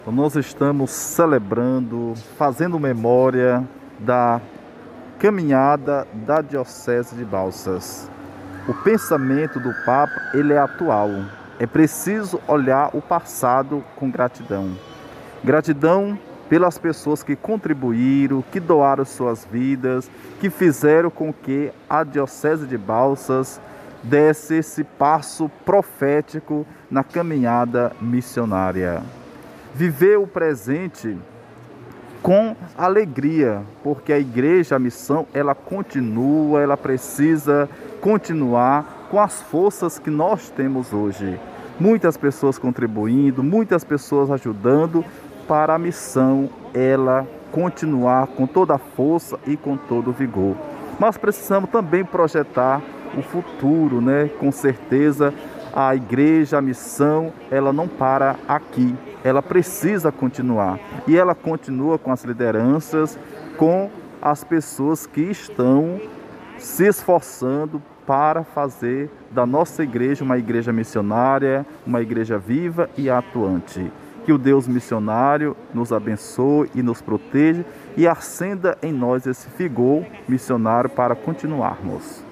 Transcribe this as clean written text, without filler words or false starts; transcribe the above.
Nós estamos celebrando, fazendo memória da caminhada da Diocese de Balsas. O pensamento do Papa, ele é atual. É preciso olhar o passado com gratidão. Gratidão pelas pessoas que contribuíram, que doaram suas vidas, que fizeram com que a Diocese de Balsas desse esse passo profético na caminhada missionária. Viver o presente com alegria, porque a igreja, a missão, ela continua, ela precisa continuar com as forças que nós temos hoje. Muitas pessoas contribuindo, muitas pessoas ajudando para a missão, ela continuar com toda a força e com todo o vigor. Mas precisamos também projetar o futuro, né? Com certeza, a igreja, a missão, ela não para aqui, ela precisa continuar. E ela continua com as lideranças, com as pessoas que estão se esforçando para fazer da nossa igreja uma igreja missionária, uma igreja viva e atuante. Que o Deus missionário nos abençoe e nos proteja e acenda em nós esse vigor missionário para continuarmos.